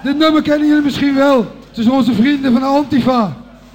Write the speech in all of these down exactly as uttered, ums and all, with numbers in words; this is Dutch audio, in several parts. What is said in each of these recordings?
Dit nummer kennen jullie misschien wel. Het is onze vrienden van Antifa.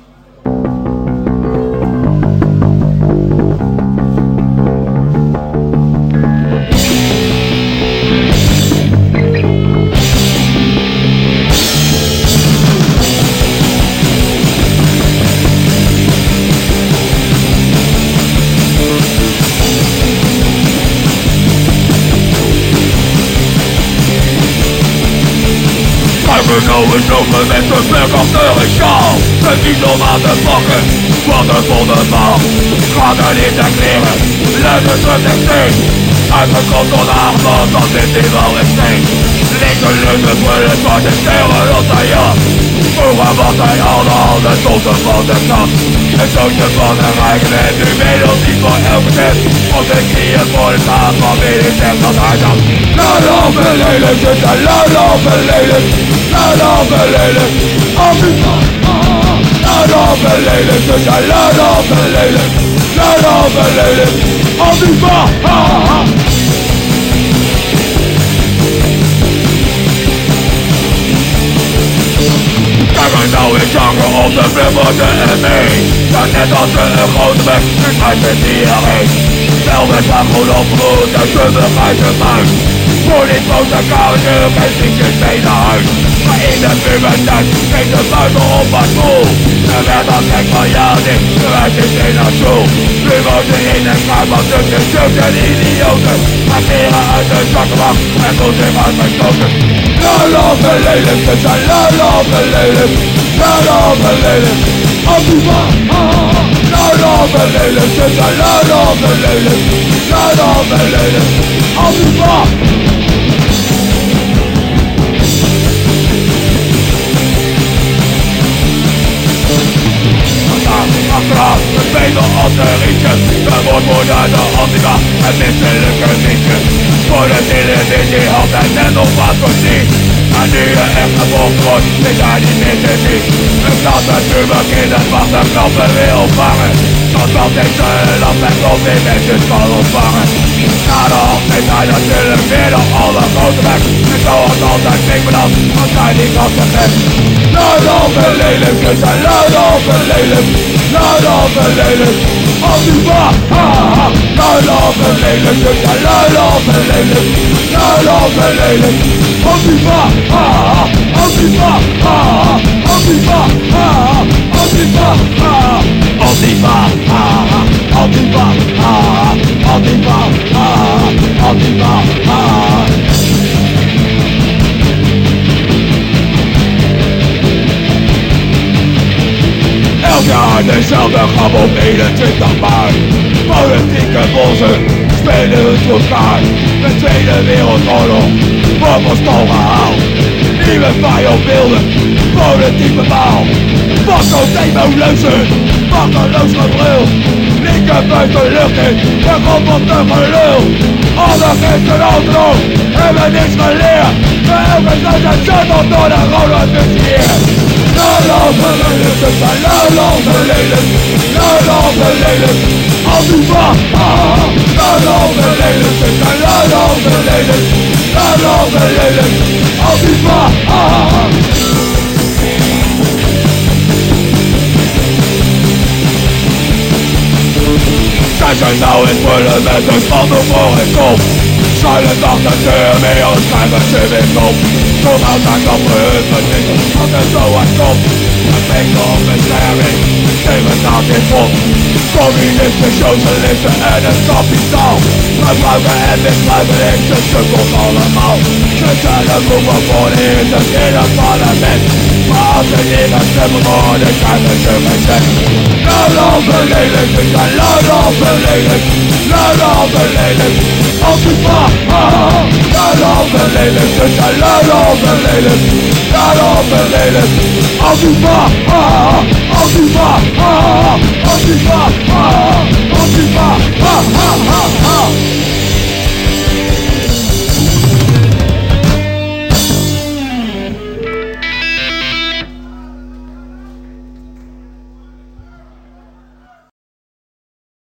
Genomen zoeken met de verkanteuren sjaal. Het niet om aan te pakken, wat een wondermaal. Gaat er in de kleren, luiden ze de steen. Uitgekomen tot aangeland, dan zit hij wel in steen. Linker luchten brullen, zwarte sterren op zijn jas. Vroeger was hij al de handen zotten van de kast. Een zootje van een rijken en nu middels niet voor elke cent. Op de knieën voor de taal van wie ik zeg dat hij dat. Laat op een lelijk, dus hij laat op een lelijk. Laat op een lelijk, Antifa. Laat op een lelijk, dus hij laat op een lelijk. Laat op een lelijk, Antifa. Kijk maar nou eens jangen op de billboarden en mee. Ja, net als we een grote bek, nu schijnt het hierheen. Wel met hem goed opgevoed, en zullen uit de muis. Voor dit grote koude, geen ziekjes mee naar huis. Maar in de puberteit, ging de buiten op haar school. Ze werd al gek van ja, dit, ze werd is in haar school. Nu woont ze in een kruipband tussen zucht en idioten. Haar kleren uit de zakkenbak, en voelt zich uitgestoten. La la verleden, ze zijn la la verleden. La la verleden, Antifa. La la verleden, ze zijn la la verleden. La la verleden, Antifa. Achteraf, het beter als een rietje. De woordmoeder, de Antifa, het misselijke liedje. Voor de televisie had hij net nog wat voorzien. Maar nu je echt gevolgd wordt, is hij niet meer te zien. Een klas met puberkinder mag de klappen weer opvangen. Want dat deze land met COVID mensen kan ontvangen. Na de hand heeft hij natuurlijk weer de allergrootste weg. En zoals altijd klinkt me dat, want hij niet kan gek. Luid op en lelijk, we zijn luid op en lelijk. Luid op en lelijk, Antifa. Luid op en lelijk, we zijn luid op en lelijk. Luid op en lelijk, Antifa. Antifa. Antifa. Antifa. Antifa. Antifa. Antifa. Antifa. Elk jaar dezelfde grap op eenentwintig maart. Politieke bossen spelen hun elkaar. De Tweede Wereldoorlog wordt van stal gehaald. Nieuwe vijandbeelden, politiek bepaald. Bakkeldemotleuzen, bakkeloos gebrul. Linker buiten de lucht in, en komt op de gelul. Alle gisteren altijd hebben niks geleerd. Maar elke dag zijn shuttle door de rode vizier. Luid verleden, ze zijn luid verleden. Luid verleden, Antifa. Luid verleden, ze zijn luid verleden. Luid verleden, Antifa. Zij zijn nou in vullen met een spandoek voor hun kop. Schuilen achter de deur, mee als krijgen ze weer op. Kom uit haar kappen, hun verdikken, als het zo hard komt. Een winkel op bescherming, tegen naast in vol. Communisten, socialisten en het kapitaal. Gebruiken en misbruiken links, sukkels allemaal. Ze zijn de boeken voor de eerste in het parlement. Maar als ze niet gaan stemmen worden, krijgen ze geen zin. Luid op verleden, ze zijn luid op verleden. Luid op verleden, Antifa. Luid op verleden, ze zijn luid op verleden. Luid op verleden, Antifa. Antifa. Antifa. Antifa.